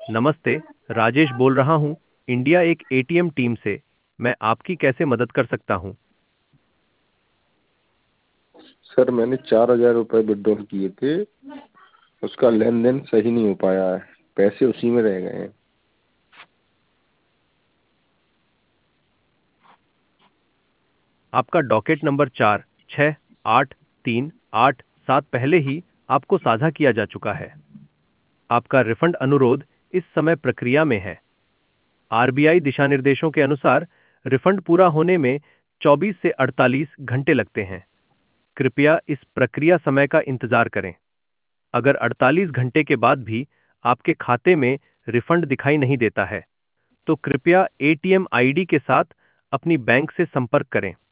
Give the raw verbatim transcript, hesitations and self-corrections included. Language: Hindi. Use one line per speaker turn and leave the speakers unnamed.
नमस्ते, राजेश बोल रहा हूँ, इंडिया एक एटीएम टीम से। मैं आपकी कैसे मदद कर सकता हूँ?
सर मैंने चार हजार रुपये विड्रॉल किए थे। उसका लेन देन सही नहीं हो पाया है। पैसे उसी में रह गए हैं।
आपका डॉकेट नंबर चार छः आठ तीन आठ सात पहले ही आपको साझा किया जा चुका है। आपका रिफंड अनुरोध इस समय प्रक्रिया में है। आरबीआई दिशा निर्देशों के अनुसार रिफंड पूरा होने में चौबीस से अड़तालीस घंटे लगते हैं। कृपया इस प्रक्रिया समय का इंतजार करें। अगर अड़तालीस घंटे के बाद भी आपके खाते में रिफंड दिखाई नहीं देता है, तो कृपया एटीएम आईडी के साथ अपनी बैंक से संपर्क करें।